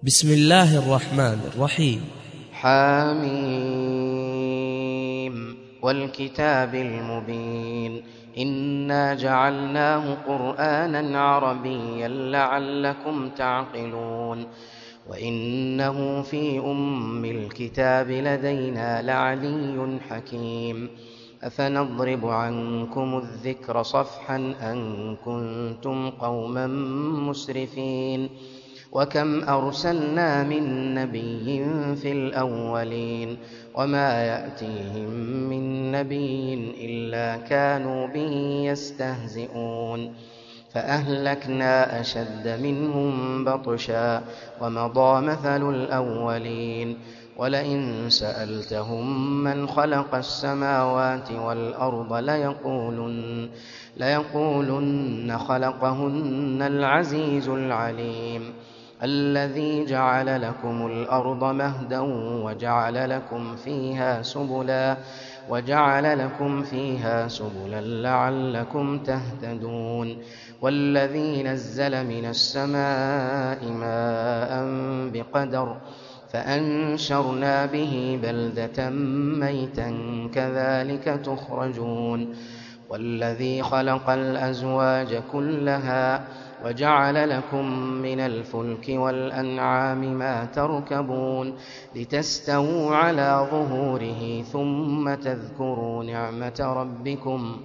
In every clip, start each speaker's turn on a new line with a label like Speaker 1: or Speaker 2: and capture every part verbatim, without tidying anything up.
Speaker 1: بسم الله الرحمن الرحيم.
Speaker 2: حاميم والكتاب المبين إنا جعلناه قرآنا عربيا لعلكم تعقلون وإنه في أم الكتاب لدينا لعلي حكيم أفنضرب عنكم الذكر صفحا أن كنتم قوما مسرفين وكم أرسلنا من نبي في الأولين وما يأتيهم من نبي إلا كانوا به يستهزئون فأهلكنا أشد منهم بطشا ومضى مثل الأولين ولئن سألتهم من خلق السماوات والأرض ليقولن, ليقولن خلقهن العزيز العليم الذي جعل لكم الأرض مهدا وجعل لكم فيها سبلا وجعل لكم فيها سبلا لعلكم تهتدون والذي نزل من السماء ماء بقدر فأنشرنا به بلدة ميتا كذلك تخرجون والذي خلق الأزواج كلها وجعل لكم من الفلك والأنعام ما تركبون لتستووا على ظهوره ثم تذكروا نعمة ربكم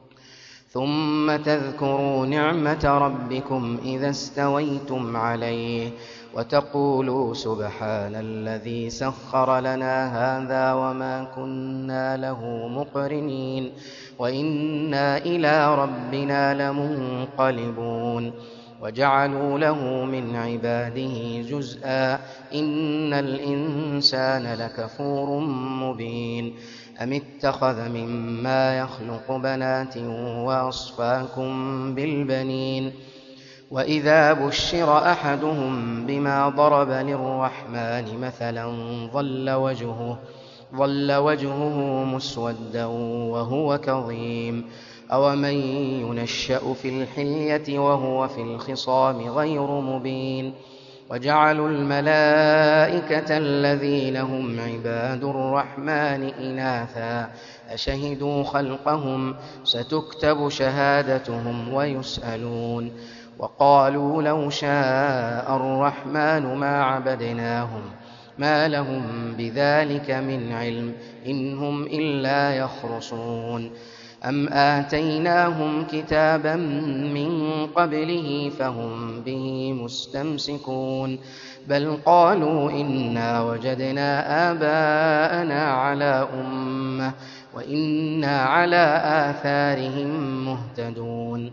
Speaker 2: ثم تذكروا نعمة ربكم إذا استويتم عليه وتقولوا سبحان الذي سخر لنا هذا وما كنا له مقرنين وإنا إلى ربنا لمنقلبون وجعلوا له من عباده جزءا إن الإنسان لكفور مبين أم اتخذ مما يخلق بنات وأصفاكم بالبنين وإذا بشر أحدهم بما ضرب للرحمن مثلا ظل وجهه, ظل وجهه مسودا وهو كظيم أومن ينشأ في الحلية وهو في الخصام غير مبين وجعلوا الملائكة الذين هم عباد الرحمن إناثا أشهدوا خلقهم ستكتب شهادتهم ويسألون وقالوا لو شاء الرحمن ما عبدناهم ما لهم بذلك من علم إن هم إلا يخرصون أم آتيناهم كتابا من قبله فهم به مستمسكون بل قالوا إنا وجدنا آباءنا على أمة وإنا على آثارهم مهتدون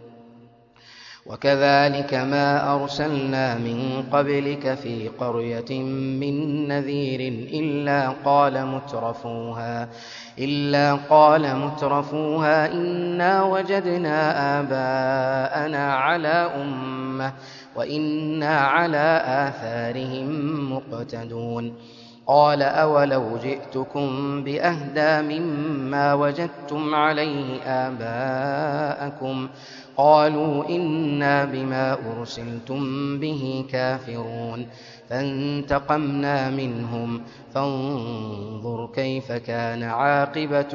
Speaker 2: وكذلك ما أرسلنا من قبلك في قرية من نذير إلا قال مترفوها إلا قال مترفوها إنا وجدنا آباءنا على أمة وإنا على آثارهم مقتدون قال أولو جئتكم بأهدى مما وجدتم عليه آباءكم قالوا إنا بما أرسلتم به كافرون فانتقمنا منهم فانظر كيف كان عاقبة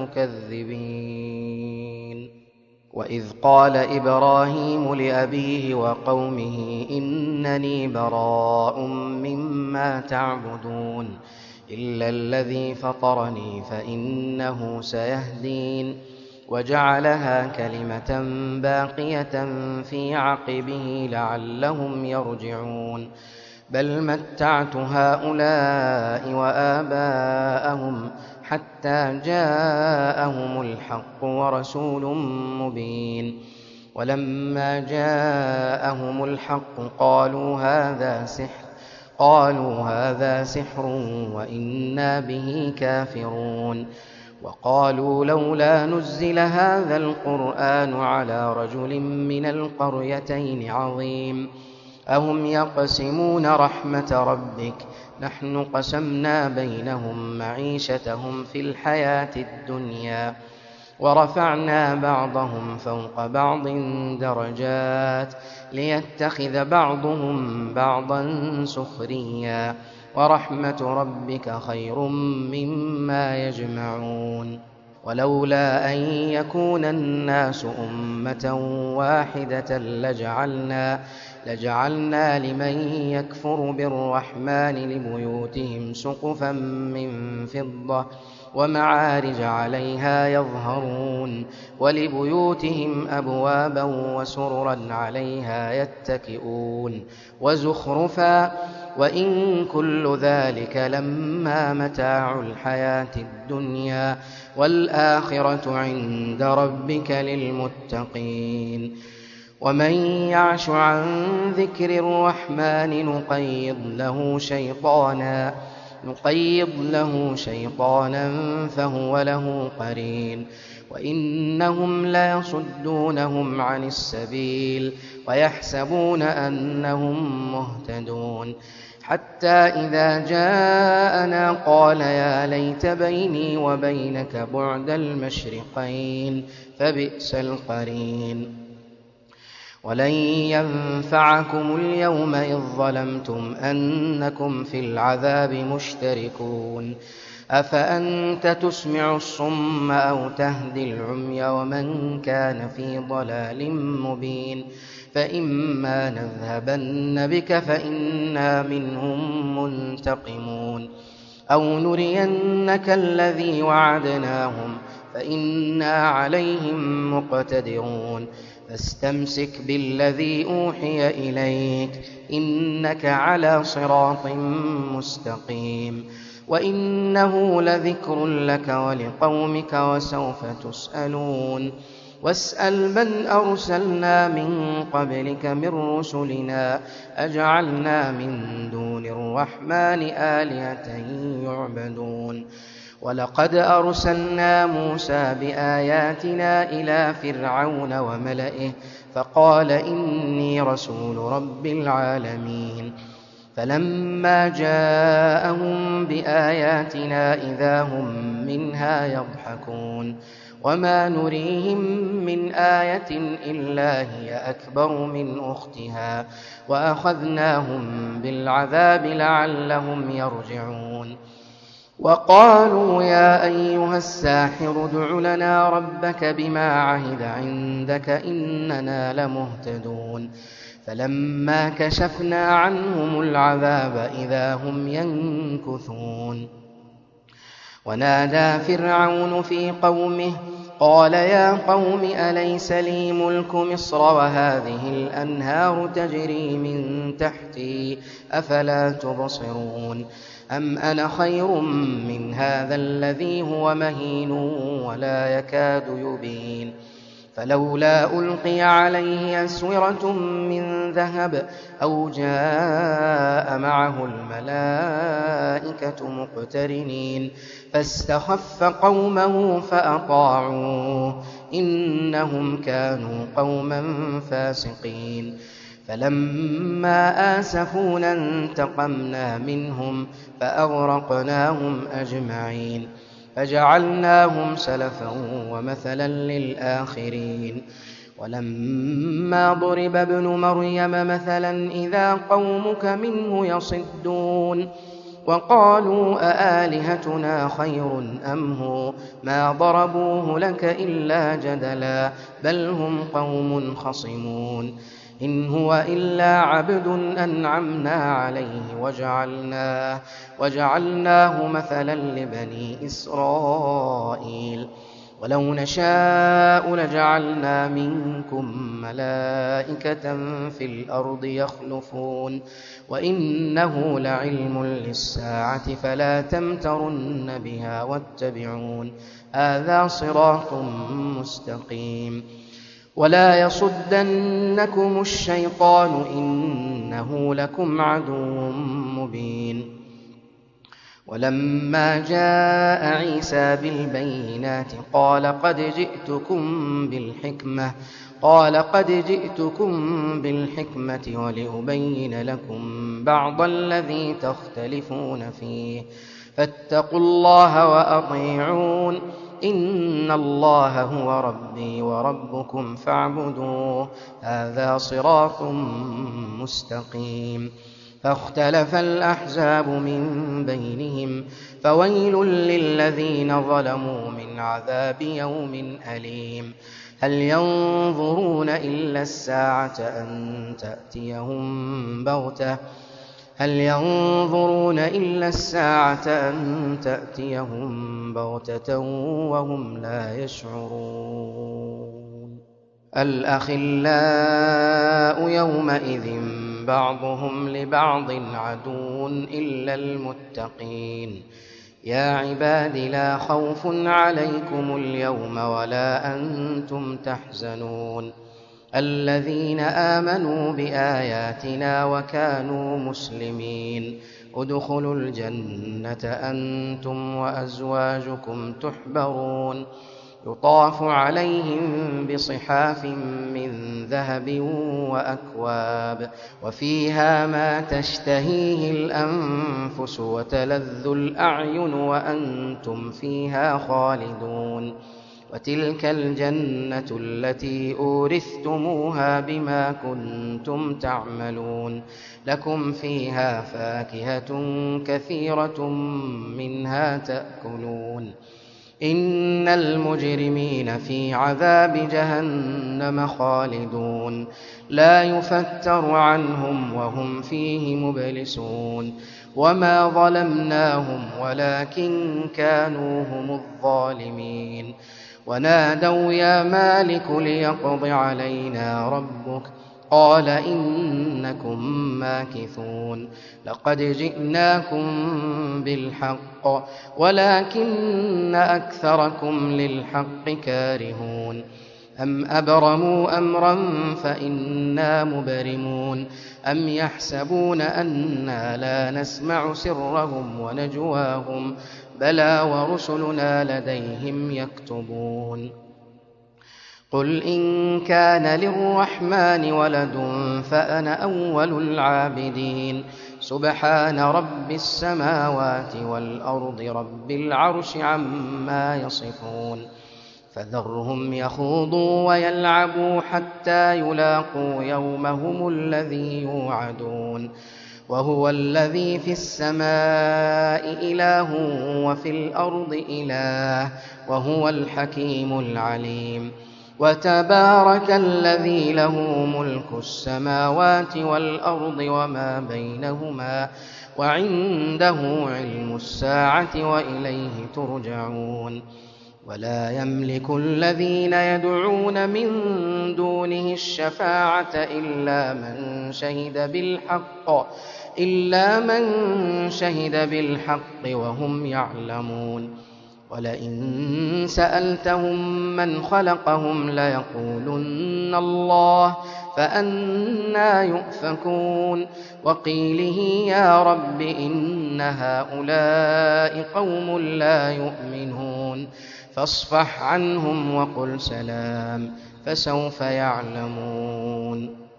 Speaker 2: المكذبين وإذ قال إبراهيم لأبيه وقومه إنني براء مما تعبدون إلا الذي فطرني فإنه سيهدين وجعلها كلمة باقية في عقبه لعلهم يرجعون بل متعت هؤلاء وآباءهم حتى جاءهم الحق ورسول مبين ولما جاءهم الحق قالوا هذا سحر قالوا هذا سحر وإنا به كافرون وقالوا لولا نزل هذا القرآن على رجل من القريتين عظيم أهم يقسمون رحمة ربك نحن قسمنا بينهم معيشتهم في الحياة الدنيا ورفعنا بعضهم فوق بعض درجات ليتخذ بعضهم بعضا سخريا ورحمة ربك خير مما يجمعون ولولا أن يكون الناس أمة واحدة لجعلنا, لجعلنا لمن يكفر بالرحمن لبيوتهم سقفا من فضة ومعارج عليها يظهرون ولبيوتهم أبوابا وسررا عليها يتكئون وزخرفا وإن كل ذلك لما متاع الحياة الدنيا والآخرة عند ربك للمتقين ومن يعش عن ذكر الرحمن نقيض له شيطانا نقيض له شيطانا فهو له قرين وإنهم ليصدونهم عن السبيل ويحسبون أنهم مهتدون حتى إذا جاءنا قال يا ليت بيني وبينك بعد المشرقين فبئس القرين ولن ينفعكم اليوم إذ ظلمتم أنكم في العذاب مشتركون أفأنت تسمع الصم أو تهدي العمي ومن كان في ضلال مبين فإما نذهبن بك فإنا منهم منتقمون أو نرينك الذي وعدناهم فإنا عليهم مقتدرون فاستمسك بالذي أوحي إليك إنك على صراط مستقيم وإنه لذكر لك ولقومك وسوف تسألون واسأل من أرسلنا من قبلك من رسلنا أجعلنا من دون الرحمن آلهة يعبدون ولقد أرسلنا موسى بآياتنا إلى فرعون وملئه فقال إني رسول رب العالمين فلما جاءهم بآياتنا إذا هم منها يضحكون وما نريهم من آية إلا هي أكبر من أختها وأخذناهم بالعذاب لعلهم يرجعون وقالوا يا أيها الساحر ادع لنا ربك بما عهد عندك إننا لمهتدون فلما كشفنا عنهم العذاب إذا هم ينكثون ونادى فرعون في قومه قال يا قوم أليس لي ملك مصر وهذه الأنهار تجري من تحتي أفلا تبصرون أم أنا خير من هذا الذي هو مهين ولا يكاد يبين فلولا ألقي عليه أسورة من ذهب أو جاء معه الملائكة مقترنين فاستخف قومه فأطاعوه إنهم كانوا قوما فاسقين فلما آسفونا انتقمنا منهم فأغرقناهم أجمعين فجعلناهم سلفا ومثلا للآخرين ولما ضرب ابن مريم مثلا إذا قومك منه يصدون وقالوا أآلهتنا خير أم هو ما ضربوه لك إلا جدلا بل هم قوم خصمون إن هو إلا عبد أنعمنا عليه وجعلناه, وجعلناه مثلا لبني إسرائيل ولو نشاء لجعلنا منكم ملائكة في الأرض يخلفون وإنه لعلم للساعة فلا تمترن بها واتبعون هذا صراط مستقيم ولا يصدنكم الشيطان إنه لكم عدو مبين ولما جاء عيسى بالبينات قال قد جئتكم بالحكمة قال قد جئتكم بالحكمة ولأبين لكم بعض الذي تختلفون فيه فاتقوا الله وأطيعون إن الله هو ربي وربكم فاعبدوه هذا صراط مستقيم. فاختلف الأحزاب من بينهم فويل للذين ظلموا من عذاب يوم أليم. هل ينظرون إلا الساعة أن تأتيهم بغتة هل ينظرون إلا الساعة أن تأتيهم بغتة وهم لا يشعرون. الأخلاء يومئذ بعضهم لبعض عدو إلا المتقين. يا عباد لا خوف عليكم اليوم ولا أنتم تحزنون الذين آمنوا بآياتنا وكانوا مسلمين ادخلوا الجنة أنتم وأزواجكم تحبرون يطاف عليهم بصحاف من ذهب وأكواب وفيها ما تشتهيه الأنفس وتلذ الأعين وأنتم فيها خالدون وتلك الجنة التي أورثتموها بما كنتم تعملون لكم فيها فاكهة كثيرة منها تأكلون إن المجرمين في عذاب جهنم خالدون لا يفتر عنهم وهم فيه مبلسون وما ظلمناهم ولكن كانوا هم الظالمين. ونادوا يا مالك ليقض علينا ربك قال إنكم ماكثون لقد جئناكم بالحق ولكن أكثركم للحق كارهون أم أبرموا أمرا فإنا مبرمون أم يحسبون أنا لا نسمع سرهم ونجواهم بلى ورسلنا لديهم يكتبون. قل إن كان للرحمن ولد فأنا أول العابدين سبحان رب السماوات والأرض رب العرش عما يصفون فذرهم يخوضوا ويلعبوا حتى يلاقوا يومهم الذي يوعدون وهو الذي في السماء إله وفي الأرض إله وهو الحكيم العليم. وتبارك الذي له ملك السماوات والأرض وما بينهما وعنده علم الساعة وإليه ترجعون. ولا يملك الذين يدعون من دونه الشفاعة إلا من شهد بالحق إلا من شهد بالحق وهم يعلمون. ولئن سألتهم من خلقهم ليقولن الله فأنى يؤفكون. وقيله يا رب إن هؤلاء قوم لا يؤمنون فاصفح عنهم وقل سلام فسوف يعلمون.